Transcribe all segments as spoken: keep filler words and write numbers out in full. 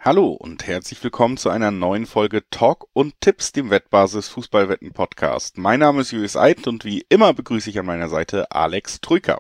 Hallo und herzlich willkommen zu einer neuen Folge Talk und Tipps, dem Wettbasis Fußballwetten Podcast. Mein Name ist Julius Eid und wie immer begrüße ich an meiner Seite Alex Trüker.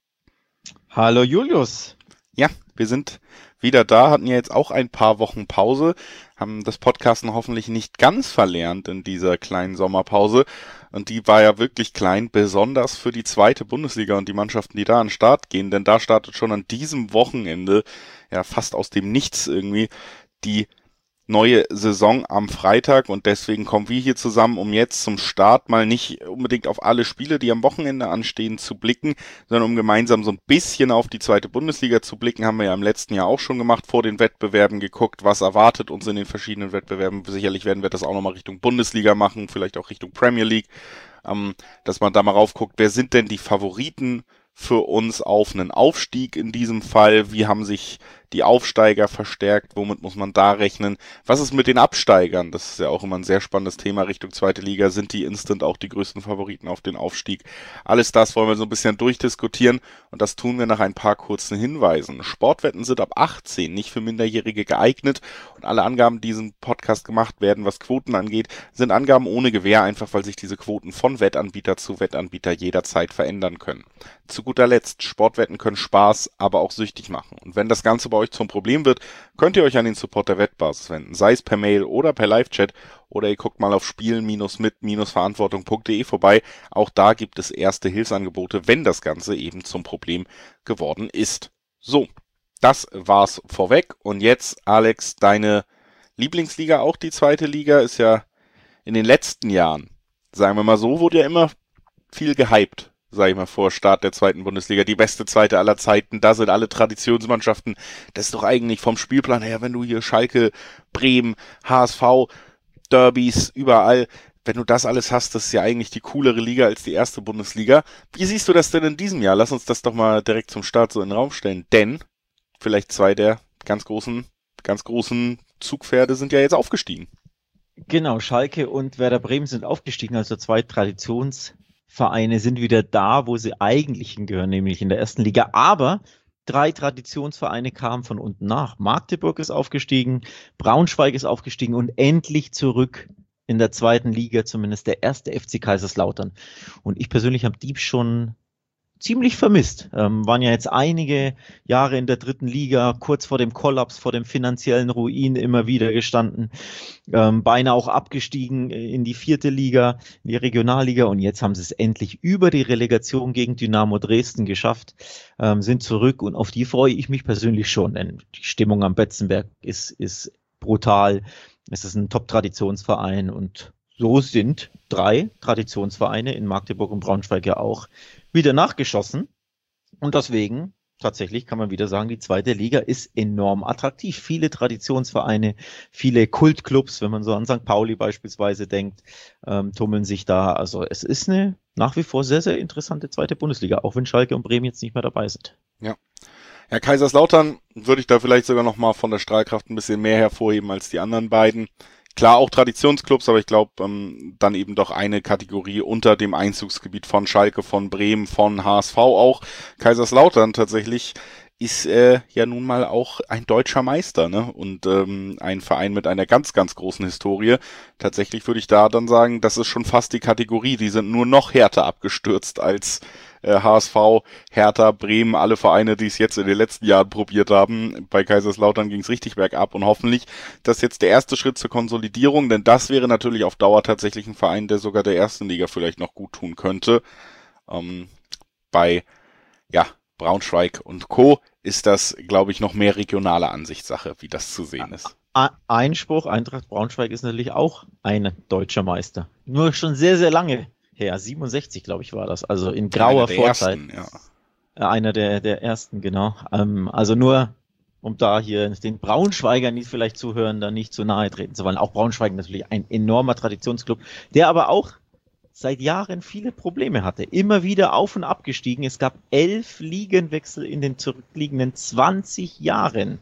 Hallo Julius. Ja, wir sind wieder da, hatten ja jetzt auch ein paar Wochen Pause, haben das Podcasten hoffentlich nicht ganz verlernt in dieser kleinen Sommerpause. Und die war ja wirklich klein, besonders für die zweite Bundesliga und die Mannschaften, die da an den Start gehen. Denn da startet schon an diesem Wochenende, ja fast aus dem Nichts irgendwie, die neue Saison am Freitag. Und deswegen kommen wir hier zusammen, um jetzt zum Start mal nicht unbedingt auf alle Spiele, die am Wochenende anstehen, zu blicken, sondern um gemeinsam so ein bisschen auf die zweite Bundesliga zu blicken. Haben wir ja im letzten Jahr auch schon gemacht, vor den Wettbewerben geguckt, was erwartet uns in den verschiedenen Wettbewerben. Sicherlich werden wir das auch nochmal Richtung Bundesliga machen, vielleicht auch Richtung Premier League, ähm, dass man da mal raufguckt, wer sind denn die Favoriten für uns auf einen Aufstieg in diesem Fall? Wie haben sich die Aufsteiger verstärkt? Womit muss man da rechnen? Was ist mit den Absteigern? Das ist ja auch immer ein sehr spannendes Thema Richtung zweite Liga. Sind die instant auch die größten Favoriten auf den Aufstieg? Alles das wollen wir so ein bisschen durchdiskutieren und das tun wir nach ein paar kurzen Hinweisen. Sportwetten sind ab achtzehn nicht für Minderjährige geeignet und alle Angaben, die diesen Podcast gemacht werden, was Quoten angeht, sind Angaben ohne Gewähr, einfach weil sich diese Quoten von Wettanbieter zu Wettanbieter jederzeit verändern können. Zu guter Letzt, Sportwetten können Spaß, aber auch süchtig machen. Und wenn das Ganze bei euch zum Problem wird, könnt ihr euch an den Support der Wettbasis wenden, sei es per Mail oder per Live-Chat, oder ihr guckt mal auf spielen mit verantwortung punkt de vorbei. Auch da gibt es erste Hilfsangebote, wenn das Ganze eben zum Problem geworden ist. So, das war's vorweg. Und jetzt, Alex, deine Lieblingsliga, auch die zweite Liga, ist ja in den letzten Jahren, sagen wir mal so, wurde ja immer viel gehypt, sag ich mal, vor Start der zweiten Bundesliga, die beste zweite aller Zeiten, da sind alle Traditionsmannschaften, das ist doch eigentlich vom Spielplan her, wenn du hier Schalke, Bremen, H S V, Derbys, überall, wenn du das alles hast, das ist ja eigentlich die coolere Liga als die erste Bundesliga. Wie siehst du das denn in diesem Jahr? Lass uns das doch mal direkt zum Start so in den Raum stellen, denn vielleicht zwei der ganz großen, ganz großen Zugpferde sind ja jetzt aufgestiegen. Genau, Schalke und Werder Bremen sind aufgestiegen, also zwei Traditionsvereine sind wieder da, wo sie eigentlich hingehören, nämlich in der ersten Liga. Aber drei Traditionsvereine kamen von unten nach. Magdeburg ist aufgestiegen, Braunschweig ist aufgestiegen und endlich zurück in der zweiten Liga, zumindest der erste F C Kaiserslautern. Und ich persönlich habe die schon ziemlich vermisst. Ähm, waren ja jetzt einige Jahre in der dritten Liga, kurz vor dem Kollaps, vor dem finanziellen Ruin immer wieder gestanden. Ähm, beinahe auch abgestiegen in die vierte Liga, in die Regionalliga. Und jetzt haben sie es endlich über die Relegation gegen Dynamo Dresden geschafft, ähm, sind zurück. Und auf die freue ich mich persönlich schon, denn die Stimmung am Betzenberg ist, ist brutal. Es ist ein Top-Traditionsverein und so sind drei Traditionsvereine in Magdeburg und Braunschweig ja auch wieder nachgeschossen. Und deswegen, tatsächlich kann man wieder sagen, die zweite Liga ist enorm attraktiv. Viele Traditionsvereine, viele Kultclubs, wenn man so an Sankt Pauli beispielsweise denkt, ähm, tummeln sich da. Also es ist eine nach wie vor sehr, sehr interessante zweite Bundesliga, auch wenn Schalke und Bremen jetzt nicht mehr dabei sind. Ja. Ja, Kaiserslautern würde ich da vielleicht sogar noch mal von der Strahlkraft ein bisschen mehr hervorheben als die anderen beiden. Klar, auch Traditionsclubs, aber ich glaube, ähm, dann eben doch eine Kategorie unter dem Einzugsgebiet von Schalke, von Bremen, von H S V auch. Kaiserslautern tatsächlich ist äh, ja nun mal auch ein deutscher Meister, ne? Und ähm, ein Verein mit einer ganz, ganz großen Historie. Tatsächlich würde ich da dann sagen, das ist schon fast die Kategorie. Die sind nur noch härter abgestürzt als äh, H S V, Hertha, Bremen, alle Vereine, die es jetzt in den letzten Jahren probiert haben. Bei Kaiserslautern ging es richtig bergab und hoffentlich das ist jetzt der erste Schritt zur Konsolidierung, denn das wäre natürlich auf Dauer tatsächlich ein Verein, der sogar der ersten Liga vielleicht noch gut tun könnte. Ähm, bei, ja, Braunschweig und Co. ist das, glaube ich, noch mehr regionale Ansichtssache, wie das zu sehen ist. Einspruch, Eintracht Braunschweig ist natürlich auch ein deutscher Meister. Nur schon sehr, sehr lange her. siebenundsechzig, glaube ich, war das. Also in grauer Vorzeit. Ersten, ja. Einer der, der ersten, genau. Ähm, also nur, um da hier den Braunschweigern, die vielleicht zuhören, da nicht zu nahe treten zu wollen. Auch Braunschweig natürlich ein enormer Traditionsclub, der aber auch seit Jahren viele Probleme hatte. Immer wieder auf und ab gestiegen. Es gab elf Ligenwechsel in den zurückliegenden zwanzig Jahren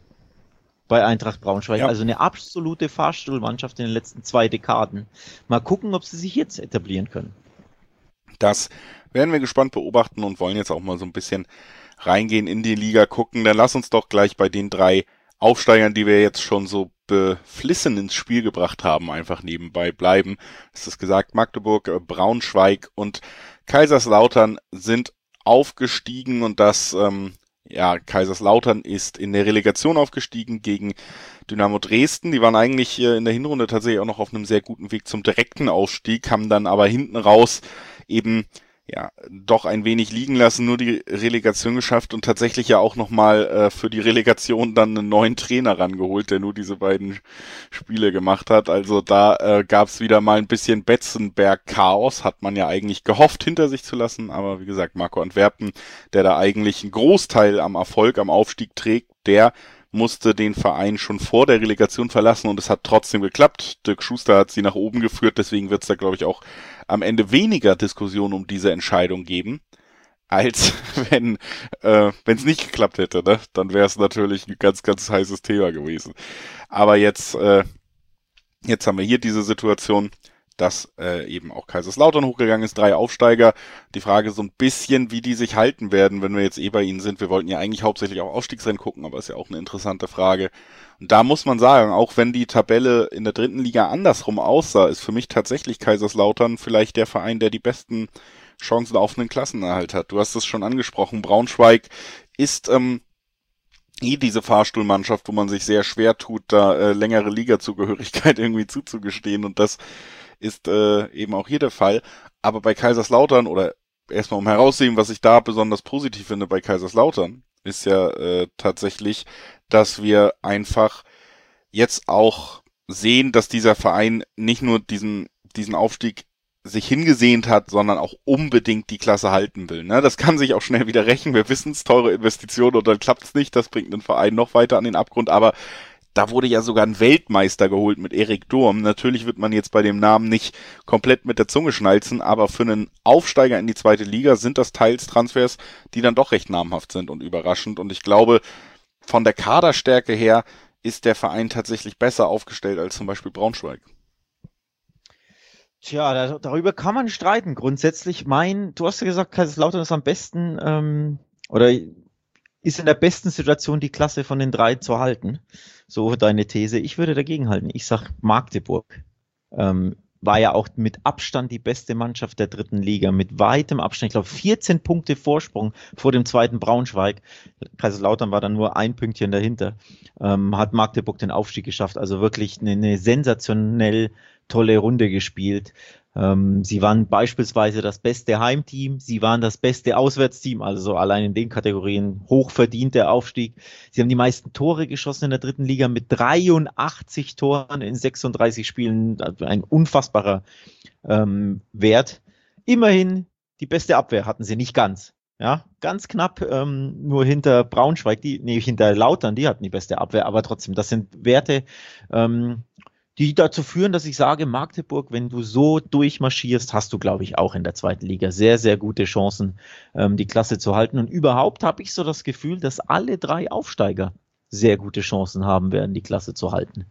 bei Eintracht Braunschweig. Ja. Also eine absolute Fahrstuhlmannschaft in den letzten zwei Dekaden. Mal gucken, ob sie sich jetzt etablieren können. Das werden wir gespannt beobachten und wollen jetzt auch mal so ein bisschen reingehen in die Liga gucken. Dann lass uns doch gleich bei den drei Aufsteigern, die wir jetzt schon so beflissen ins Spiel gebracht haben, einfach nebenbei bleiben. Es ist gesagt, Magdeburg, Braunschweig und Kaiserslautern sind aufgestiegen und das, ähm, ja, Kaiserslautern ist in der Relegation aufgestiegen gegen Dynamo Dresden. Die waren eigentlich äh, in der Hinrunde tatsächlich auch noch auf einem sehr guten Weg zum direkten Aufstieg, haben dann aber hinten raus eben ja doch ein wenig liegen lassen, nur die Relegation geschafft und tatsächlich ja auch nochmal äh, für die Relegation dann einen neuen Trainer rangeholt, der nur diese beiden Spiele gemacht hat. Also da äh, gab es wieder mal ein bisschen Betzenberg-Chaos, hat man ja eigentlich gehofft hinter sich zu lassen, aber wie gesagt, Marco Antwerpen, der da eigentlich einen Großteil am Erfolg, am Aufstieg trägt, der musste den Verein schon vor der Relegation verlassen und es hat trotzdem geklappt. Dirk Schuster hat sie nach oben geführt, deswegen wird es da, glaube ich, auch am Ende weniger Diskussion um diese Entscheidung geben, als wenn äh, wenn es nicht geklappt hätte, ne? Dann wäre es natürlich ein ganz, ganz heißes Thema gewesen. Aber jetzt, äh, jetzt haben wir hier diese Situation, dass äh, eben auch Kaiserslautern hochgegangen ist, drei Aufsteiger. Die Frage so ein bisschen, wie die sich halten werden, wenn wir jetzt eh bei ihnen sind. Wir wollten ja eigentlich hauptsächlich auch Aufstiegsrennen gucken, aber ist ja auch eine interessante Frage. Und da muss man sagen, auch wenn die Tabelle in der dritten Liga andersrum aussah, ist für mich tatsächlich Kaiserslautern vielleicht der Verein, der die besten Chancen auf einen Klassenerhalt hat. Du hast es schon angesprochen, Braunschweig ist ähm, eh diese Fahrstuhlmannschaft, wo man sich sehr schwer tut, da äh, längere Ligazugehörigkeit irgendwie zuzugestehen und das ist äh, eben auch hier der Fall. Aber bei Kaiserslautern, oder erstmal um herauszusehen, was ich da besonders positiv finde bei Kaiserslautern, ist ja äh, tatsächlich, dass wir einfach jetzt auch sehen, dass dieser Verein nicht nur diesen diesen Aufstieg sich hingesehnt hat, sondern auch unbedingt die Klasse halten will. Ne? Das kann sich auch schnell wieder rächen. Wir wissen es, teure Investitionen und dann klappt es nicht. Das bringt den Verein noch weiter an den Abgrund. Aber da wurde ja sogar ein Weltmeister geholt mit Erik Durm. Natürlich wird man jetzt bei dem Namen nicht komplett mit der Zunge schnalzen, aber für einen Aufsteiger in die zweite Liga sind das teils Transfers, die dann doch recht namhaft sind und überraschend. Und ich glaube, von der Kaderstärke her ist der Verein tatsächlich besser aufgestellt als zum Beispiel Braunschweig. Tja, da, darüber kann man streiten. Grundsätzlich, mein, du hast ja gesagt, Kaiserslautern ist am besten ähm, oder ist in der besten Situation, die Klasse von den drei zu halten. So deine These. Ich würde dagegen halten. Ich sag Magdeburg. Ähm, war ja auch mit Abstand die beste Mannschaft der dritten Liga. Mit weitem Abstand. Ich glaube, vierzehn Punkte Vorsprung vor dem zweiten Braunschweig. Kaiserslautern war dann nur ein Pünktchen dahinter. Ähm, hat Magdeburg den Aufstieg geschafft. Also wirklich eine, eine sensationell tolle Runde gespielt. Ähm, sie waren beispielsweise das beste Heimteam, sie waren das beste Auswärtsteam, also so allein in den Kategorien hochverdient der Aufstieg. Sie haben die meisten Tore geschossen in der dritten Liga mit dreiundachtzig Toren in sechsunddreißig Spielen, also ein unfassbarer ähm, Wert. Immerhin die beste Abwehr hatten sie, nicht ganz. Ja, ganz knapp, ähm, nur hinter Braunschweig, die, nee, hinter Lautern, die hatten die beste Abwehr, aber trotzdem, das sind Werte, ähm, die dazu führen, dass ich sage, Magdeburg, wenn du so durchmarschierst, hast du, glaube ich, auch in der zweiten Liga sehr, sehr gute Chancen, ähm, die Klasse zu halten. Und überhaupt habe ich so das Gefühl, dass alle drei Aufsteiger sehr gute Chancen haben werden, die Klasse zu halten.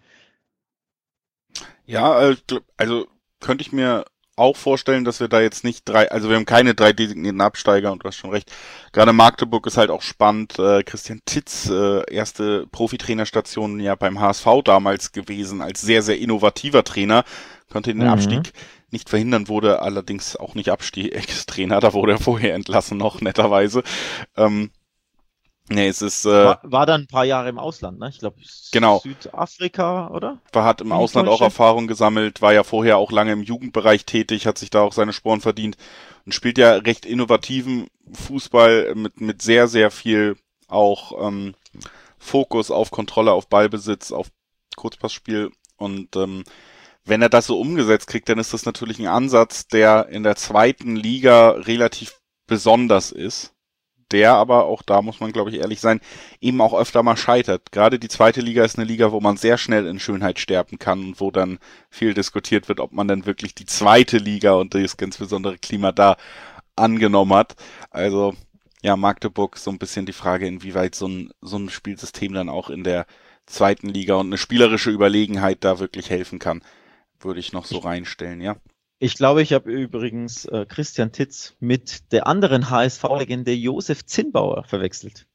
Ja, äh, also könnte ich mir auch vorstellen, dass wir da jetzt nicht drei, also wir haben keine drei designierten Absteiger und du hast schon recht. Gerade Magdeburg ist halt auch spannend. Äh, Christian Titz, äh, erste Profitrainerstation ja beim H S V damals gewesen, als sehr, sehr innovativer Trainer. Konnte den mhm. Abstieg nicht verhindern, wurde allerdings auch nicht Abstiegstrainer, da wurde er vorher entlassen noch, netterweise. Ähm, Nee, es ist, äh, war, war dann ein paar Jahre im Ausland, ne? Ich glaube, genau. Südafrika, oder? War, hat im Wie Ausland auch Erfahrung gesammelt, war ja vorher auch lange im Jugendbereich tätig, hat sich da auch seine Sporen verdient und spielt ja recht innovativen Fußball mit, mit sehr, sehr viel auch ähm, Fokus auf Kontrolle, auf Ballbesitz, auf Kurzpassspiel und ähm, wenn er das so umgesetzt kriegt, dann ist das natürlich ein Ansatz, der in der zweiten Liga relativ besonders ist. Der aber, auch da muss man glaube ich ehrlich sein, eben auch öfter mal scheitert. Gerade die zweite Liga ist eine Liga, wo man sehr schnell in Schönheit sterben kann und wo dann viel diskutiert wird, ob man dann wirklich die zweite Liga und das ganz besondere Klima da angenommen hat. Also ja, Magdeburg so ein bisschen die Frage, inwieweit so ein, so ein Spielsystem dann auch in der zweiten Liga und eine spielerische Überlegenheit da wirklich helfen kann, würde ich noch so reinstellen, ja. Ich glaube, ich habe übrigens äh, Christian Titz mit der anderen H S V-Legende Josef Zinnbauer verwechselt.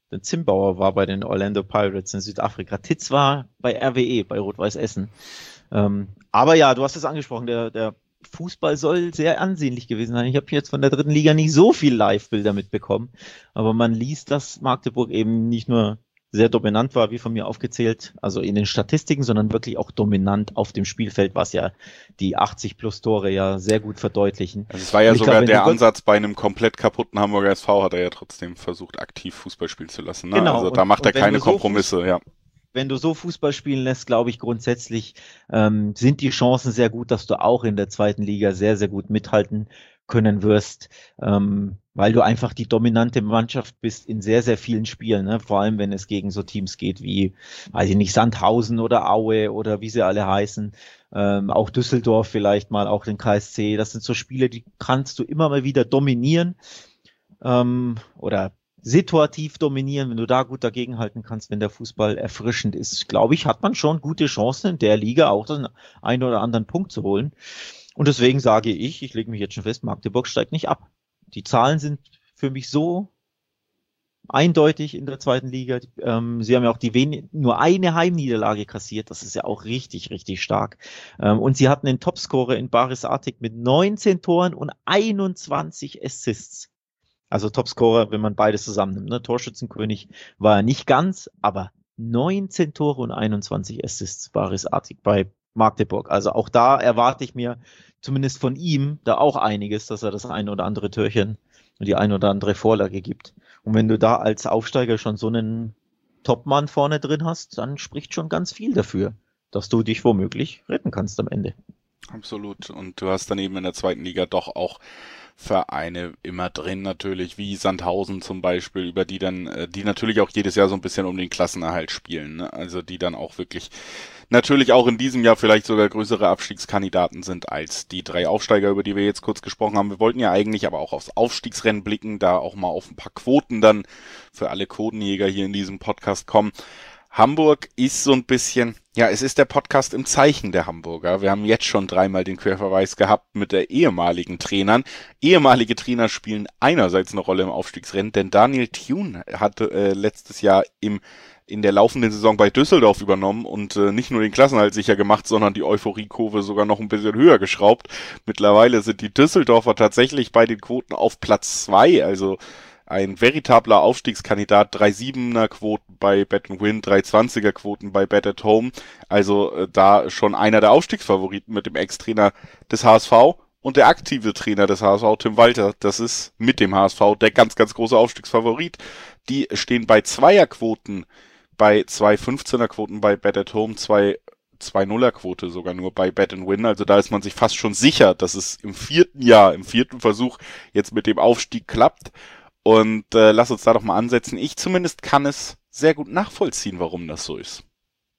Der Zimbauer war bei den Orlando Pirates in Südafrika. Titz war bei R W E, bei Rot-Weiß Essen. Ähm, aber ja, du hast es angesprochen, der, der Fußball soll sehr ansehnlich gewesen sein. Ich habe jetzt von der dritten Liga nicht so viel Live-Bilder mitbekommen, aber man liest, dass Magdeburg eben nicht nur sehr dominant war, wie von mir aufgezählt, also in den Statistiken, sondern wirklich auch dominant auf dem Spielfeld, was ja die achtzig plus Tore ja sehr gut verdeutlichen. Also es war ja sogar glaube, der Ansatz bei einem komplett kaputten Hamburger S V, hat er ja trotzdem versucht, aktiv Fußball spielen zu lassen. Ne? Genau. Also da macht und, er keine so Kompromisse, Fußball, ja. Wenn du so Fußball spielen lässt, glaube ich grundsätzlich, ähm, sind die Chancen sehr gut, dass du auch in der zweiten Liga sehr, sehr gut mithalten können wirst, ähm, weil du einfach die dominante Mannschaft bist in sehr, sehr vielen Spielen, ne? Vor allem, wenn es gegen so Teams geht wie, weiß ich nicht, Sandhausen oder Aue oder wie sie alle heißen, ähm, auch Düsseldorf vielleicht mal, auch den K S C, das sind so Spiele, die kannst du immer mal wieder dominieren, ähm, oder situativ dominieren, wenn du da gut dagegenhalten kannst, wenn der Fußball erfrischend ist, glaube ich, hat man schon gute Chancen in der Liga auch den einen oder anderen Punkt zu holen. Und deswegen sage ich, ich lege mich jetzt schon fest, Magdeburg steigt nicht ab. Die Zahlen sind für mich so eindeutig in der zweiten Liga. Ähm, sie haben ja auch die wen- nur eine Heimniederlage kassiert. Das ist ja auch richtig, richtig stark. Ähm, und sie hatten einen Topscorer in Baris Artik mit neunzehn Toren und einundzwanzig Assists. Also Topscorer, wenn man beides zusammennimmt. Ne? Torschützenkönig war er nicht ganz, aber neunzehn Tore und einundzwanzig Assists Baris Artik bei Magdeburg. Also auch da erwarte ich mir zumindest von ihm da auch einiges, dass er das ein oder andere Türchen und die ein oder andere Vorlage gibt. Und wenn du da als Aufsteiger schon so einen Topmann vorne drin hast, dann spricht schon ganz viel dafür, dass du dich womöglich retten kannst am Ende. Absolut. Und du hast dann eben in der zweiten Liga doch auch Vereine immer drin natürlich, wie Sandhausen zum Beispiel, über die dann, die natürlich auch jedes Jahr so ein bisschen um den Klassenerhalt spielen, ne? Also die dann auch wirklich natürlich auch in diesem Jahr vielleicht sogar größere Abstiegskandidaten sind als die drei Aufsteiger, über die wir jetzt kurz gesprochen haben. Wir wollten ja eigentlich aber auch aufs Aufstiegsrennen blicken, da auch mal auf ein paar Quoten dann für alle Quotenjäger hier in diesem Podcast kommen. Hamburg ist so ein bisschen, ja, es ist der Podcast im Zeichen der Hamburger. Wir haben jetzt schon dreimal den Querverweis gehabt mit der ehemaligen Trainern. Ehemalige Trainer spielen einerseits eine Rolle im Aufstiegsrennen, denn Daniel Thune hatte äh, letztes Jahr im in der laufenden Saison bei Düsseldorf übernommen und äh, nicht nur den Klassenerhalt sicher gemacht, sondern die Euphoriekurve sogar noch ein bisschen höher geschraubt. Mittlerweile sind die Düsseldorfer tatsächlich bei den Quoten auf Platz zwei, also ein veritabler Aufstiegskandidat, drei Komma siebener Quoten bei Bet and Win, drei Komma zwanziger Quoten bei Bet at Home, also äh, da schon einer der Aufstiegsfavoriten mit dem Ex-Trainer des H S V und der aktive Trainer des H S V, Tim Walter, das ist mit dem H S V der ganz, ganz große Aufstiegsfavorit. Die stehen bei Zweierquoten, bei zwei Komma fünfzehner Quoten bei Bet at Home, zwei zwei Komma nuller Quote sogar nur bei Bet and Win, also da ist man sich fast schon sicher, dass es im vierten Jahr, im vierten Versuch jetzt mit dem Aufstieg klappt. Und äh, lass uns da doch mal ansetzen. Ich zumindest kann es sehr gut nachvollziehen, warum das so ist.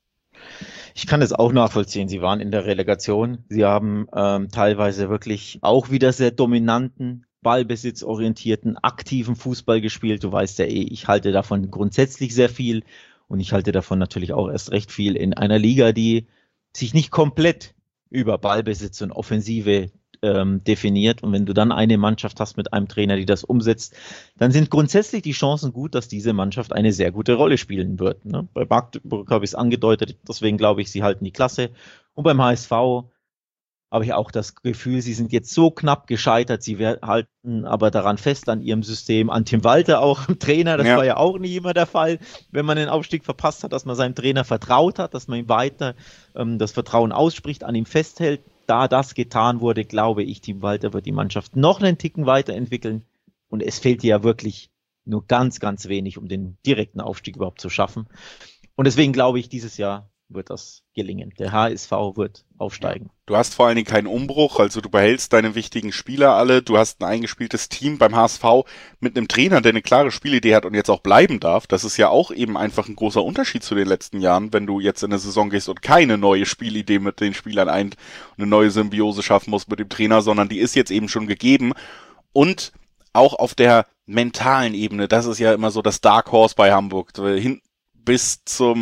Ich kann es auch nachvollziehen. Sie waren in der Relegation. Sie haben ähm, teilweise wirklich auch wieder sehr dominanten, ballbesitzorientierten, aktiven Fußball gespielt. Du weißt ja eh, ich halte davon grundsätzlich sehr viel und ich halte davon natürlich auch erst recht viel in einer Liga, die sich nicht komplett über Ballbesitz und Offensive ähm, definiert. Und wenn du dann eine Mannschaft hast mit einem Trainer, die das umsetzt, dann sind grundsätzlich die Chancen gut, dass diese Mannschaft eine sehr gute Rolle spielen wird. Ne? Bei Magdeburg habe ich es angedeutet, deswegen glaube ich, sie halten die Klasse. Und beim H S V habe ich auch das Gefühl, sie sind jetzt so knapp gescheitert, sie halten aber daran fest an ihrem System, an Tim Walter auch, im Trainer, das ja. war ja auch nicht immer der Fall, wenn man den Aufstieg verpasst hat, dass man seinem Trainer vertraut hat, dass man ihm weiter ähm, das Vertrauen ausspricht, an ihm festhält. Da das getan wurde, glaube ich, Tim Walter wird die Mannschaft noch einen Ticken weiterentwickeln und es fehlt ja wirklich nur ganz, ganz wenig, um den direkten Aufstieg überhaupt zu schaffen. Und deswegen glaube ich, dieses Jahr wird das gelingen. Der H S V wird aufsteigen. Du hast vor allen Dingen keinen Umbruch, also du behältst deine wichtigen Spieler alle, du hast ein eingespieltes Team beim H S V mit einem Trainer, der eine klare Spielidee hat und jetzt auch bleiben darf. Das ist ja auch eben einfach ein großer Unterschied zu den letzten Jahren, wenn du jetzt in eine Saison gehst und keine neue Spielidee mit den Spielern ein, eine neue Symbiose schaffen musst mit dem Trainer, sondern die ist jetzt eben schon gegeben. Und auch auf der mentalen Ebene, das ist ja immer so das Dark Horse bei Hamburg, hin bis zum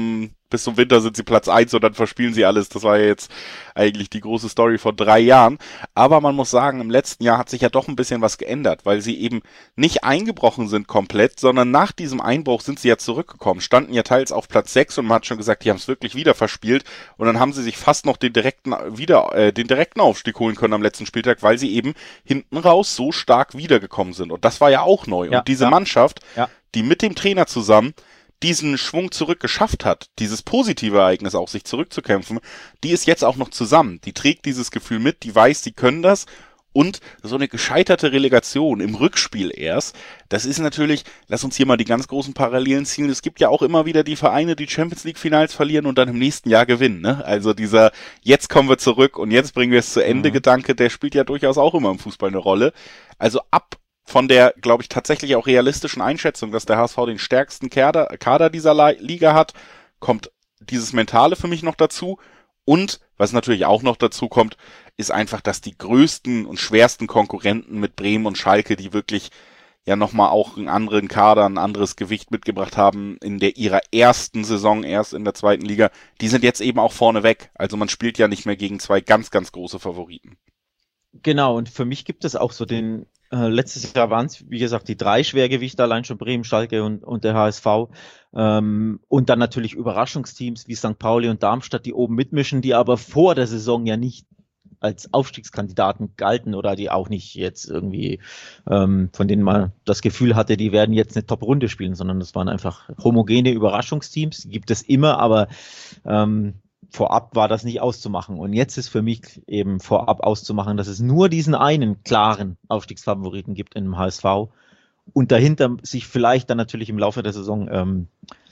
bis zum Winter sind sie Platz eins und dann verspielen sie alles. Das war ja jetzt eigentlich die große Story von drei Jahren. Aber man muss sagen, im letzten Jahr hat sich ja doch ein bisschen was geändert, weil sie eben nicht eingebrochen sind komplett, sondern nach diesem Einbruch sind sie ja zurückgekommen, standen ja teils auf Platz sechs und man hat schon gesagt, die haben es wirklich wieder verspielt und dann haben sie sich fast noch den direkten wieder äh, den direkten Aufstieg holen können am letzten Spieltag, weil sie eben hinten raus so stark wiedergekommen sind. Und das war ja auch neu. Ja, und diese ja, Mannschaft, ja. die mit dem Trainer zusammen diesen Schwung zurück geschafft hat, dieses positive Ereignis auch, sich zurückzukämpfen, die ist jetzt auch noch zusammen. Die trägt dieses Gefühl mit, die weiß, die können das. Und so eine gescheiterte Relegation im Rückspiel erst, das ist natürlich, lass uns hier mal die ganz großen Parallelen ziehen, es gibt ja auch immer wieder die Vereine, die Champions League Finals verlieren und dann im nächsten Jahr gewinnen. Ne? Also dieser, jetzt kommen wir zurück und jetzt bringen wir es zu Ende, mhm. Gedanke, der spielt ja durchaus auch immer im Fußball eine Rolle. Also ab von der, glaube ich, tatsächlich auch realistischen Einschätzung, dass der H S V den stärksten Kader, Kader dieser Liga hat, kommt dieses Mentale für mich noch dazu. Und, was natürlich auch noch dazu kommt, ist einfach, dass die größten und schwersten Konkurrenten mit Bremen und Schalke, die wirklich ja nochmal auch einen anderen Kader, ein anderes Gewicht mitgebracht haben in der ihrer ersten Saison erst in der zweiten Liga, die sind jetzt eben auch vorne weg. Also man spielt ja nicht mehr gegen zwei ganz, ganz große Favoriten. Genau, und für mich gibt es auch so den, äh, letztes Jahr waren es, wie gesagt, die drei Schwergewichte, allein schon Bremen, Schalke und, und der H S V. Ähm, und dann natürlich Überraschungsteams wie Sankt Pauli und Darmstadt, die oben mitmischen, die aber vor der Saison ja nicht als Aufstiegskandidaten galten oder die auch nicht jetzt irgendwie, ähm, von denen man das Gefühl hatte, die werden jetzt eine Top-Runde spielen, sondern das waren einfach homogene Überraschungsteams, die gibt es immer, aber ähm, vorab war das nicht auszumachen. Und jetzt ist für mich eben vorab auszumachen, dass es nur diesen einen klaren Aufstiegsfavoriten gibt im H S V und dahinter sich vielleicht dann natürlich im Laufe der Saison ähm,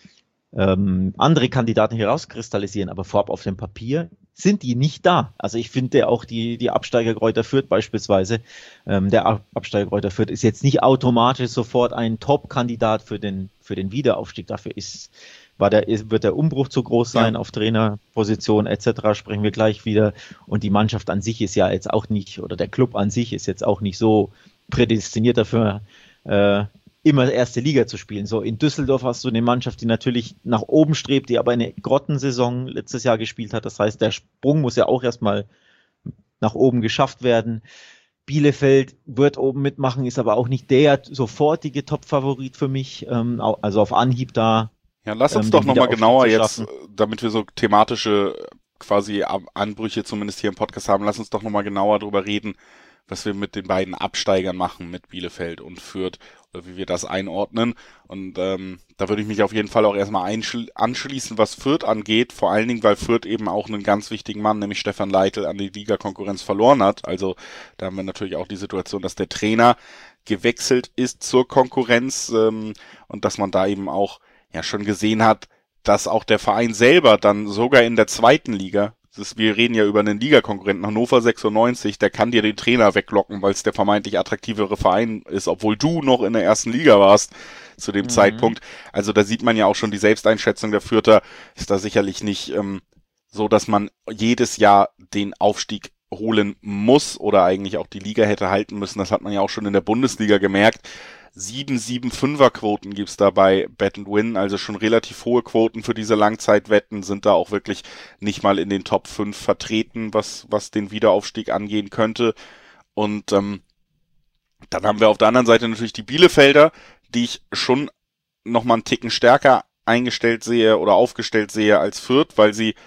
ähm, andere Kandidaten herauskristallisieren, aber vorab auf dem Papier sind die nicht da. Also ich finde auch die, die Absteiger Greuther Fürth beispielsweise, ähm, der Absteiger Greuther Fürth ist jetzt nicht automatisch sofort ein Top-Kandidat für den, für den Wiederaufstieg. Dafür ist War der, wird der Umbruch zu groß sein, ja. Auf Trainerposition et cetera sprechen wir gleich wieder. Und die Mannschaft an sich ist ja jetzt auch nicht, oder der Club an sich ist jetzt auch nicht so prädestiniert dafür, äh, immer erste Liga zu spielen. So in Düsseldorf hast du eine Mannschaft, die natürlich nach oben strebt, die aber eine Grottensaison letztes Jahr gespielt hat. Das heißt, der Sprung muss ja auch erstmal nach oben geschafft werden. Bielefeld wird oben mitmachen, ist aber auch nicht der sofortige Top-Favorit für mich. Ähm, also auf Anhieb da. Ja, lass uns ähm, doch nochmal genauer jetzt, damit wir so thematische quasi Anbrüche zumindest hier im Podcast haben, lass uns doch nochmal genauer drüber reden, was wir mit den beiden Absteigern machen, mit Bielefeld und Fürth, oder wie wir das einordnen. Und ähm, da würde ich mich auf jeden Fall auch erstmal einschli- anschließen, was Fürth angeht, vor allen Dingen, weil Fürth eben auch einen ganz wichtigen Mann, nämlich Stefan Leitl, an die Ligakonkurrenz verloren hat. Also da haben wir natürlich auch die Situation, dass der Trainer gewechselt ist zur Konkurrenz ähm, und dass man da eben auch ja schon gesehen hat, dass auch der Verein selber dann sogar in der zweiten Liga, das ist, wir reden ja über einen Ligakonkurrenten, Hannover sechsundneunzig, der kann dir den Trainer weglocken, weil es der vermeintlich attraktivere Verein ist, obwohl du noch in der ersten Liga warst zu dem mhm. Zeitpunkt. Also da sieht man ja auch schon, die Selbsteinschätzung der Fürther ist da sicherlich nicht ähm, so, dass man jedes Jahr den Aufstieg holen muss oder eigentlich auch die Liga hätte halten müssen. Das hat man ja auch schon in der Bundesliga gemerkt. sieben sieben fünfer Quoten gibt's da bei Bet and Win, also schon relativ hohe Quoten für diese Langzeitwetten, sind da auch wirklich nicht mal in den Top fünf vertreten, was was den Wiederaufstieg angehen könnte. Und ähm, dann haben wir auf der anderen Seite natürlich die Bielefelder, die ich schon nochmal einen Ticken stärker eingestellt sehe oder aufgestellt sehe als Fürth, weil sie,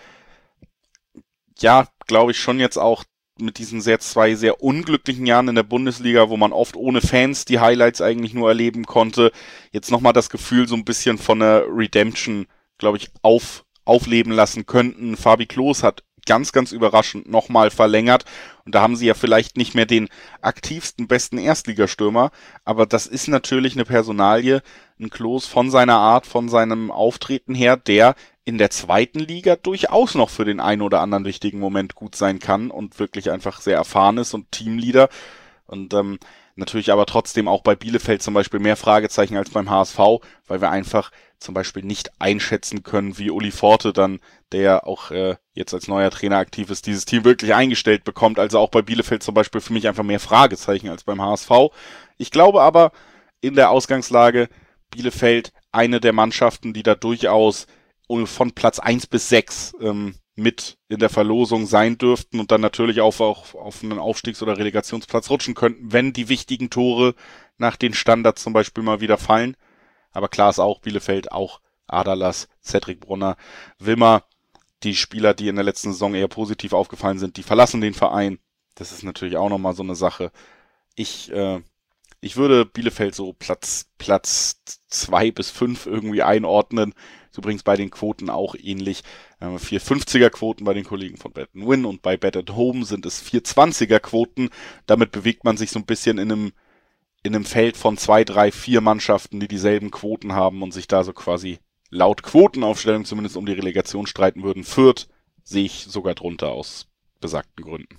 ja, glaube ich, schon jetzt auch mit diesen sehr zwei sehr unglücklichen Jahren in der Bundesliga, wo man oft ohne Fans die Highlights eigentlich nur erleben konnte, jetzt nochmal das Gefühl so ein bisschen von einer Redemption, glaube ich, auf, aufleben lassen könnten. Fabi Klos hat ganz, ganz überraschend nochmal verlängert und da haben sie ja vielleicht nicht mehr den aktivsten, besten Erstligastürmer, aber das ist natürlich eine Personalie, ein Klos von seiner Art, von seinem Auftreten her, der in der zweiten Liga durchaus noch für den einen oder anderen wichtigen Moment gut sein kann und wirklich einfach sehr erfahren ist und Teamleader und ähm, natürlich aber trotzdem auch bei Bielefeld zum Beispiel mehr Fragezeichen als beim H S V, weil wir einfach zum Beispiel nicht einschätzen können, wie Uli Forte dann, der auch äh, jetzt als neuer Trainer aktiv ist, dieses Team wirklich eingestellt bekommt. Also auch bei Bielefeld zum Beispiel für mich einfach mehr Fragezeichen als beim H S V. Ich glaube aber, in der Ausgangslage Bielefeld eine der Mannschaften, die da durchaus von Platz eins bis sechs ähm, mit in der Verlosung sein dürften und dann natürlich auch auf, auf einen Aufstiegs- oder Relegationsplatz rutschen könnten, wenn die wichtigen Tore nach den Standards zum Beispiel mal wieder fallen. Aber klar ist auch, Bielefeld, auch Adalas, Cedric Brunner, Wimmer, die Spieler, die in der letzten Saison eher positiv aufgefallen sind, die verlassen den Verein. Das ist natürlich auch nochmal so eine Sache. Ich, äh, ich würde Bielefeld so Platz, Platz zwei bis fünf irgendwie einordnen. Ist übrigens bei den Quoten auch ähnlich. Äh, vier fünfziger Quoten bei den Kollegen von Bet and Win und bei Bet at Home sind es vier zwanziger Quoten. Damit bewegt man sich so ein bisschen in einem, in einem Feld von zwei, drei, vier Mannschaften, die dieselben Quoten haben und sich da so quasi laut Quotenaufstellung zumindest um die Relegation streiten würden. Fürth sehe ich sogar drunter aus besagten Gründen.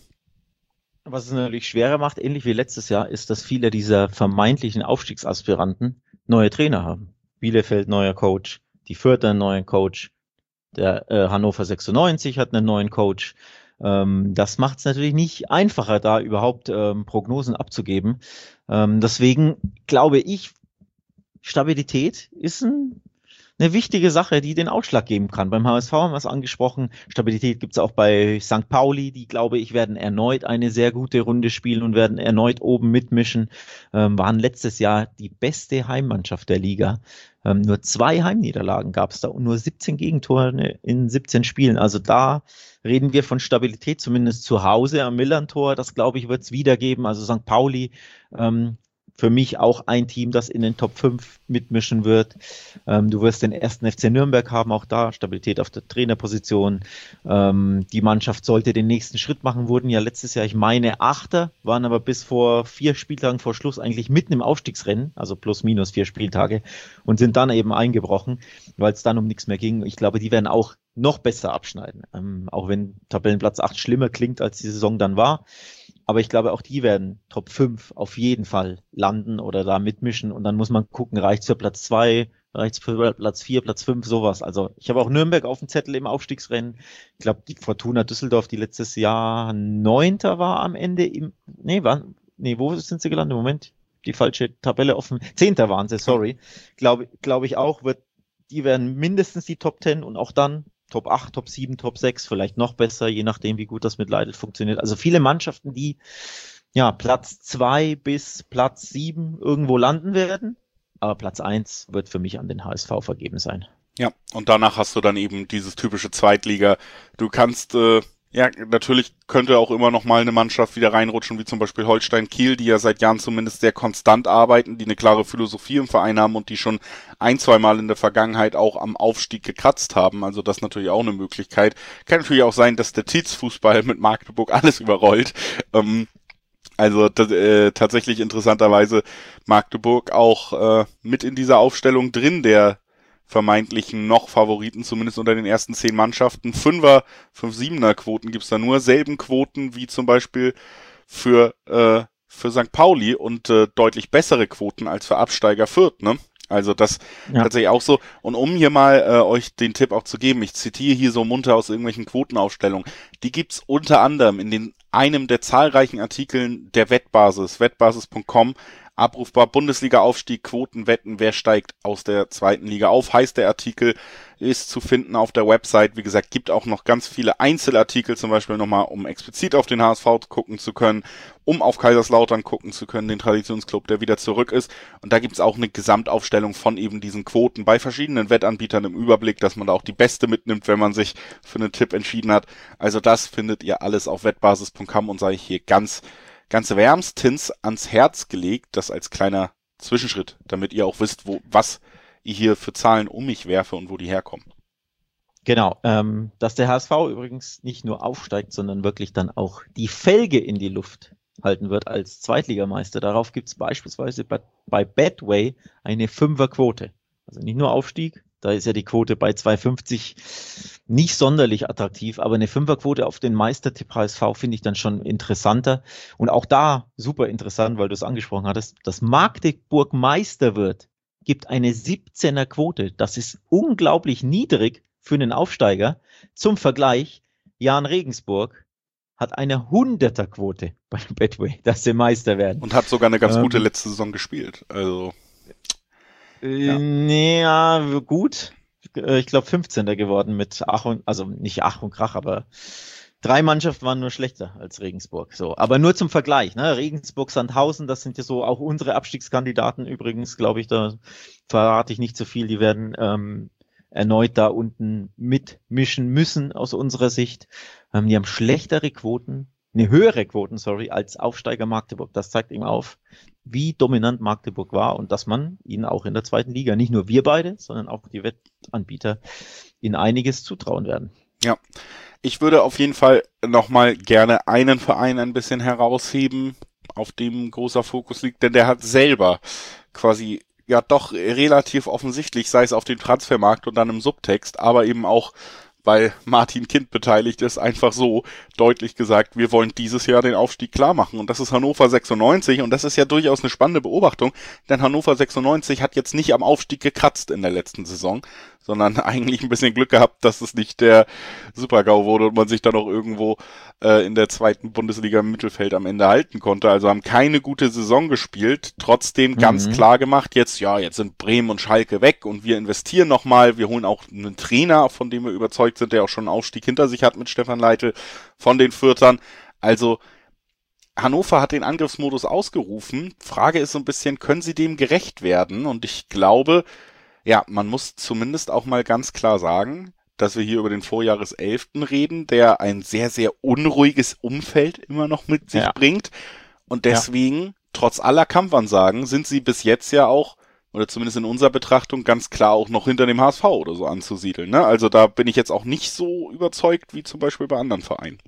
Was es natürlich schwerer macht, ähnlich wie letztes Jahr, ist, dass viele dieser vermeintlichen Aufstiegsaspiranten neue Trainer haben. Bielefeld neuer Coach, die Fürther einen neuen Coach, der äh, Hannover sechsundneunzig hat einen neuen Coach. Ähm, das macht es natürlich nicht einfacher, da überhaupt ähm, Prognosen abzugeben. Ähm, deswegen glaube ich, Stabilität ist ein eine wichtige Sache, die den Ausschlag geben kann. Beim H S V haben wir es angesprochen. Stabilität gibt es auch bei Sankt Pauli. Die, glaube ich, werden erneut eine sehr gute Runde spielen und werden erneut oben mitmischen. Ähm, waren letztes Jahr die beste Heimmannschaft der Liga. Ähm, nur zwei Heimniederlagen gab es da und nur siebzehn Gegentore in siebzehn Spielen. Also da reden wir von Stabilität, zumindest zu Hause am Millern-Tor. Das, glaube ich, wird es wieder geben. Also Sankt Pauli, ähm, für mich auch ein Team, das in den Top fünf mitmischen wird. Ähm, du wirst den ersten F C Nürnberg haben, auch da Stabilität auf der Trainerposition. Ähm, die Mannschaft sollte den nächsten Schritt machen, wurden ja letztes Jahr, ich meine, Achter, waren aber bis vor vier Spieltagen vor Schluss eigentlich mitten im Aufstiegsrennen, also plus minus vier Spieltage, und sind dann eben eingebrochen, weil es dann um nichts mehr ging. Ich glaube, die werden auch noch besser abschneiden, ähm, auch wenn Tabellenplatz acht schlimmer klingt, als die Saison dann war. Aber ich glaube, auch die werden Top fünf auf jeden Fall landen oder da mitmischen. Und dann muss man gucken, reicht es für Platz zwei, reicht es für Platz vier, Platz fünf, sowas. Also ich habe auch Nürnberg auf dem Zettel im Aufstiegsrennen. Ich glaube, die Fortuna Düsseldorf, die letztes Jahr Neunter war am Ende im, nee, war, nee, wo sind sie gelandet? Moment, die falsche Tabelle offen. Zehnter waren sie, sorry. Glaube, glaube ich auch, wird, die werden mindestens die Top Ten und auch dann Top acht, Top sieben, Top sechs, vielleicht noch besser, je nachdem, wie gut das mit Leitl funktioniert. Also viele Mannschaften, die ja Platz zwei bis Platz sieben irgendwo landen werden, aber Platz eins wird für mich an den H S V vergeben sein. Ja, und danach hast du dann eben dieses typische Zweitliga. Du kannst, äh, ja, natürlich könnte auch immer noch mal eine Mannschaft wieder reinrutschen, wie zum Beispiel Holstein Kiel, die ja seit Jahren zumindest sehr konstant arbeiten, die eine klare Philosophie im Verein haben und die schon ein, zwei Mal in der Vergangenheit auch am Aufstieg gekratzt haben. Also das ist natürlich auch eine Möglichkeit. Kann natürlich auch sein, dass der Tietz-Fußball mit Magdeburg alles überrollt. Ähm, also das, äh, tatsächlich interessanterweise Magdeburg auch äh, mit in dieser Aufstellung drin, der vermeintlichen noch Favoriten, zumindest unter den ersten zehn Mannschaften. Fünfer, fünf Siebener Quoten gibt's da nur, selben Quoten wie zum Beispiel für äh, für Sankt Pauli und äh, deutlich bessere Quoten als für Absteiger Fürth, ne? Also das ja. Tatsächlich auch so. Und um hier mal äh, euch den Tipp auch zu geben, ich zitiere hier so munter aus irgendwelchen Quotenaufstellungen, die gibt's unter anderem in den einem der zahlreichen Artikeln der Wettbasis, wettbasis punkt com, abrufbar, Bundesliga-Aufstieg, Quotenwetten, wer steigt aus der zweiten Liga auf, heißt der Artikel, ist zu finden auf der Website. Wie gesagt, gibt auch noch ganz viele Einzelartikel, zum Beispiel nochmal, um explizit auf den H S V gucken zu können, um auf Kaiserslautern gucken zu können, den Traditionsclub, der wieder zurück ist. Und da gibt's auch eine Gesamtaufstellung von eben diesen Quoten bei verschiedenen Wettanbietern im Überblick, dass man da auch die beste mitnimmt, wenn man sich für einen Tipp entschieden hat. Also das findet ihr alles auf wettbasis punkt com und sei ich hier ganz ganz wärmstens ans Herz gelegt, das als kleiner Zwischenschritt, damit ihr auch wisst, wo was ich hier für Zahlen um mich werfe und wo die herkommen. Genau, ähm, dass der H S V übrigens nicht nur aufsteigt, sondern wirklich dann auch die Felge in die Luft halten wird als Zweitligameister. Darauf gibt es beispielsweise bei, bei Betway eine Fünferquote. Also nicht nur Aufstieg, da ist ja die Quote bei zwei fünfzig nicht sonderlich attraktiv, aber eine Fünferquote auf den Meistertipp H S V finde ich dann schon interessanter. Und auch da super interessant, weil du es angesprochen hattest, dass Magdeburg Meister wird, gibt eine siebzehner Quote. Das ist unglaublich niedrig für einen Aufsteiger. Zum Vergleich, Jan Regensburg hat eine hunderter Quote bei Betway, dass sie Meister werden. Und hat sogar eine ganz ähm, gute letzte Saison gespielt. Also ja, ja gut. äh, ich glaube, fünfzehnter geworden mit Ach und, also nicht Ach und Krach, aber drei Mannschaften waren nur schlechter als Regensburg. So, aber nur zum Vergleich, ne? Regensburg, Sandhausen, das sind ja so auch unsere Abstiegskandidaten übrigens, glaube ich, da verrate ich nicht so viel, die werden ähm, erneut da unten mitmischen müssen aus unserer Sicht. Ähm, die haben schlechtere Quoten, eine höhere Quoten, sorry, als Aufsteiger Magdeburg. Das zeigt ihm auf, wie dominant Magdeburg war und dass man ihnen auch in der zweiten Liga, nicht nur wir beide, sondern auch die Wettanbieter, ihnen einiges zutrauen werden. Ja, ich würde auf jeden Fall nochmal gerne einen Verein ein bisschen herausheben, auf dem großer Fokus liegt, denn der hat selber quasi ja doch relativ offensichtlich, sei es auf dem Transfermarkt und dann im Subtext, aber eben auch, weil Martin Kind beteiligt ist, einfach so deutlich gesagt, wir wollen dieses Jahr den Aufstieg klar machen. Und das ist Hannover sechsundneunzig und das ist ja durchaus eine spannende Beobachtung, denn Hannover sechsundneunzig hat jetzt nicht am Aufstieg gekratzt in der letzten Saison, sondern eigentlich ein bisschen Glück gehabt, dass es nicht der Super-GAU wurde und man sich dann auch irgendwo äh, in der zweiten Bundesliga im Mittelfeld am Ende halten konnte. Also haben keine gute Saison gespielt, trotzdem ganz Mhm. klar gemacht, jetzt ja, jetzt sind Bremen und Schalke weg und wir investieren nochmal, wir holen auch einen Trainer, von dem wir überzeugt sind, der auch schon einen Aufstieg hinter sich hat mit Stefan Leitl von den Fürthern. Also Hannover hat den Angriffsmodus ausgerufen. Frage ist so ein bisschen, können sie dem gerecht werden? Und ich glaube, ja, man muss zumindest auch mal ganz klar sagen, dass wir hier über den Vorjahreselften reden, der ein sehr, sehr unruhiges Umfeld immer noch mit sich Ja. bringt. Und deswegen, trotz aller Kampfansagen, sind sie bis jetzt ja auch, oder zumindest in unserer Betrachtung, ganz klar auch noch hinter dem H S V oder so anzusiedeln. Ne? Also da bin ich jetzt auch nicht so überzeugt wie zum Beispiel bei anderen Vereinen.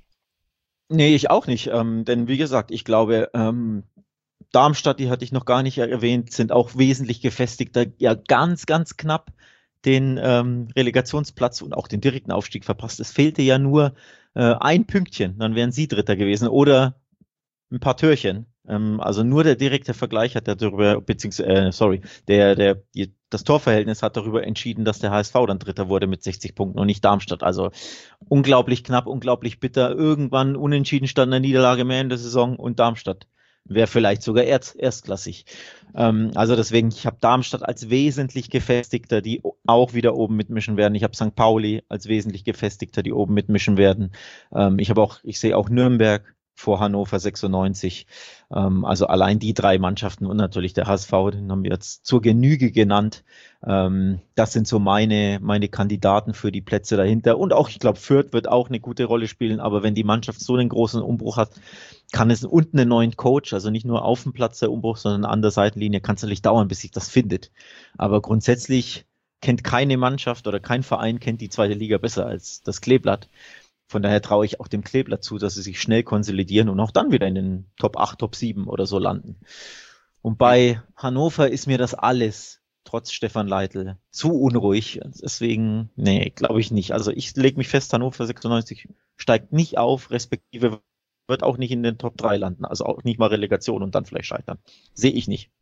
Nee, ich auch nicht. Ähm, denn wie gesagt, ich glaube, ähm, Darmstadt, die hatte ich noch gar nicht erwähnt, sind auch wesentlich gefestigter, ja ganz, ganz knapp den ähm, Relegationsplatz und auch den direkten Aufstieg verpasst. Es fehlte ja nur äh, ein Pünktchen, dann wären sie Dritter gewesen oder ein paar Türchen. Ähm, also nur der direkte Vergleich hat darüber, beziehungsweise, äh, sorry, der, der, die, das Torverhältnis hat darüber entschieden, dass der H S V dann Dritter wurde mit sechzig Punkten und nicht Darmstadt. Also unglaublich knapp, unglaublich bitter. Irgendwann unentschieden stand eine Niederlage mehr in der Saison und Darmstadt wäre vielleicht sogar erst, erstklassig. Ähm, also deswegen, ich habe Darmstadt als wesentlich gefestigter, die auch wieder oben mitmischen werden. Ich habe Sankt Pauli als wesentlich gefestigter, die oben mitmischen werden. Ähm, ich habe auch, ich sehe auch Nürnberg vor Hannover sechsundneunzig. Ähm, also allein die drei Mannschaften und natürlich der H S V, den haben wir jetzt zur Genüge genannt. Ähm, das sind so meine, meine Kandidaten für die Plätze dahinter. Und auch, ich glaube, Fürth wird auch eine gute Rolle spielen. Aber wenn die Mannschaft so einen großen Umbruch hat, kann es unten einen neuen Coach, also nicht nur auf dem Platz der Umbruch, sondern an der Seitenlinie, kann es natürlich dauern, bis sich das findet. Aber grundsätzlich kennt keine Mannschaft oder kein Verein kennt die zweite Liga besser als das Kleeblatt. Von daher traue ich auch dem Kleeblatt zu, dass sie sich schnell konsolidieren und auch dann wieder in den Top acht, Top sieben oder so landen. Und bei Hannover ist mir das alles, trotz Stefan Leitl, zu unruhig. Deswegen, nee, glaube ich nicht. Also ich lege mich fest, Hannover sechsundneunzig steigt nicht auf, respektive wird auch nicht in den Top drei landen. Also auch nicht mal Relegation und dann vielleicht scheitern. Sehe ich nicht.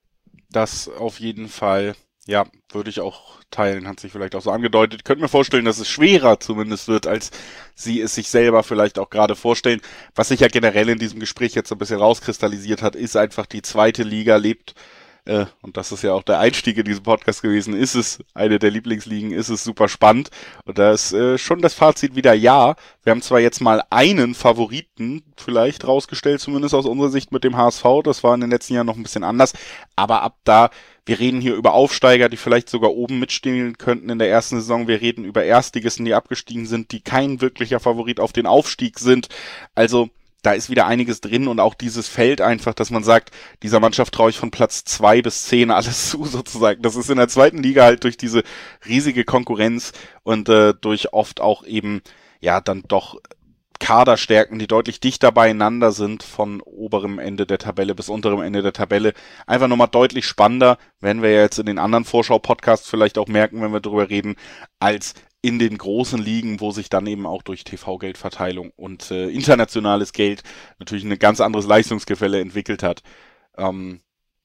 Das auf jeden Fall, ja, würde ich auch teilen, hat sich vielleicht auch so angedeutet. Ich könnte mir vorstellen, dass es schwerer zumindest wird, als sie es sich selber vielleicht auch gerade vorstellen. Was sich ja generell in diesem Gespräch jetzt so ein bisschen rauskristallisiert hat, ist einfach, die zweite Liga lebt, äh, und das ist ja auch der Einstieg in diesen Podcast gewesen, ist es eine der Lieblingsligen, ist es super spannend. Und da ist äh, schon das Fazit wieder ja. Wir haben zwar jetzt mal einen Favoriten vielleicht rausgestellt, zumindest aus unserer Sicht mit dem H S V. Das war in den letzten Jahren noch ein bisschen anders. Aber ab da, wir reden hier über Aufsteiger, die vielleicht sogar oben mitspielen könnten in der ersten Saison. Wir reden über Erstligisten, die abgestiegen sind, die kein wirklicher Favorit auf den Aufstieg sind. Also da ist wieder einiges drin und auch dieses Feld einfach, dass man sagt, dieser Mannschaft traue ich von Platz zwei bis zehn alles zu sozusagen. Das ist in der zweiten Liga halt durch diese riesige Konkurrenz und äh, durch oft auch eben, ja, dann doch Kaderstärken, die deutlich dichter beieinander sind, von oberem Ende der Tabelle bis unterem Ende der Tabelle. Einfach nochmal deutlich spannender, werden wir ja jetzt in den anderen Vorschau-Podcasts vielleicht auch merken, wenn wir darüber reden, als in den großen Ligen, wo sich dann eben auch durch T V-Geldverteilung und äh, internationales Geld natürlich ein ganz anderes Leistungsgefälle entwickelt hat. Ähm,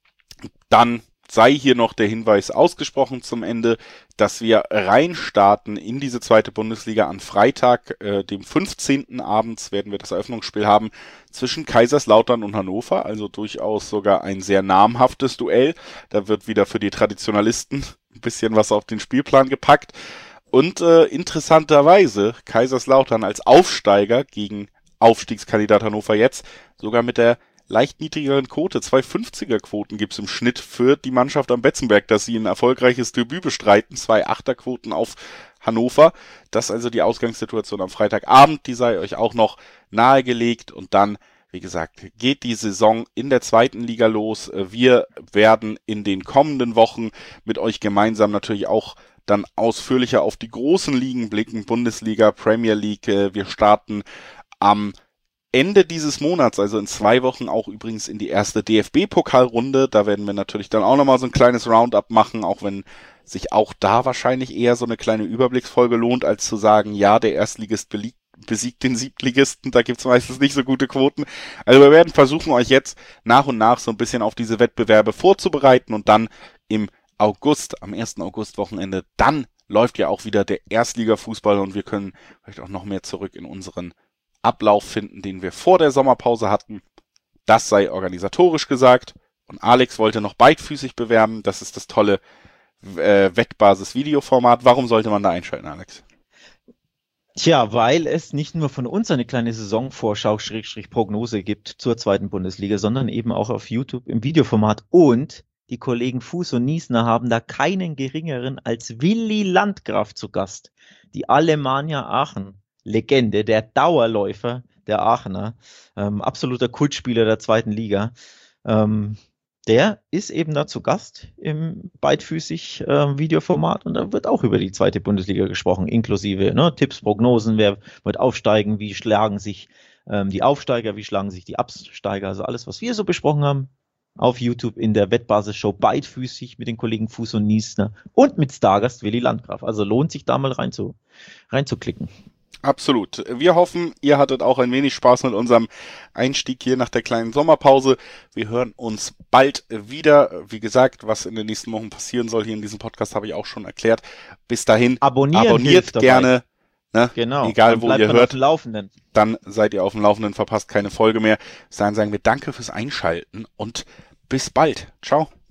dann sei hier noch der Hinweis ausgesprochen zum Ende, dass wir reinstarten in diese zweite Bundesliga an Freitag, äh, dem fünfzehnten abends werden wir das Eröffnungsspiel haben zwischen Kaiserslautern und Hannover, also durchaus sogar ein sehr namhaftes Duell. Da wird wieder für die Traditionalisten ein bisschen was auf den Spielplan gepackt. Und äh, interessanterweise Kaiserslautern als Aufsteiger gegen Aufstiegskandidat Hannover jetzt sogar mit der leicht niedrigeren Quote. Zwei fünfziger Quoten gibt's im Schnitt für die Mannschaft am Betzenberg, dass sie ein erfolgreiches Debüt bestreiten. Zwei Achterquoten auf Hannover. Das ist also die Ausgangssituation am Freitagabend. Die sei euch auch noch nahegelegt. Und dann, wie gesagt, geht die Saison in der zweiten Liga los. Wir werden in den kommenden Wochen mit euch gemeinsam natürlich auch dann ausführlicher auf die großen Ligen blicken. Bundesliga, Premier League. Wir starten am Ende dieses Monats, also in zwei Wochen, auch übrigens in die erste D F B-Pokalrunde. Da werden wir natürlich dann auch nochmal so ein kleines Roundup machen, auch wenn sich auch da wahrscheinlich eher so eine kleine Überblicksfolge lohnt, als zu sagen, ja, der Erstligist besiegt, besiegt den Siebtligisten, da gibt's meistens nicht so gute Quoten. Also wir werden versuchen, euch jetzt nach und nach so ein bisschen auf diese Wettbewerbe vorzubereiten und dann im August, am ersten August-Wochenende, dann läuft ja auch wieder der Erstliga-Fußball und wir können vielleicht auch noch mehr zurück in unseren Ablauf finden, den wir vor der Sommerpause hatten. Das sei organisatorisch gesagt. Und Alex wollte noch beidfüßig bewerben. Das ist das tolle äh, Wettbasis-Videoformat. Warum sollte man da einschalten, Alex? Tja, weil es nicht nur von uns eine kleine Saisonvorschau Schrägstrich Prognose gibt zur zweiten Bundesliga, sondern eben auch auf YouTube im Videoformat. Und die Kollegen Fuß und Niesner haben da keinen geringeren als Willi Landgraf zu Gast. Die Alemannia Aachen Legende, der Dauerläufer der Aachener, ähm, absoluter Kultspieler der zweiten Liga. Ähm, der ist eben da zu Gast im beidfüßig äh, Videoformat und da wird auch über die zweite Bundesliga gesprochen, inklusive ne, Tipps, Prognosen, wer wird aufsteigen, wie schlagen sich ähm, die Aufsteiger, wie schlagen sich die Absteiger, also alles, was wir so besprochen haben, auf YouTube in der Wettbasis-Show beidfüßig mit den Kollegen Fuß und Niesner und mit Stargast Willi Landgraf. Also lohnt sich da mal rein zu, reinzuklicken. Absolut. Wir hoffen, ihr hattet auch ein wenig Spaß mit unserem Einstieg hier nach der kleinen Sommerpause. Wir hören uns bald wieder. Wie gesagt, was in den nächsten Wochen passieren soll hier in diesem Podcast, habe ich auch schon erklärt. Bis dahin, Abonnieren abonniert gerne. Ne? Genau. Egal, wo ihr hört. Auf dem Laufenden. Dann seid ihr auf dem Laufenden, verpasst keine Folge mehr. Bis dahin sagen wir danke fürs Einschalten und bis bald. Ciao.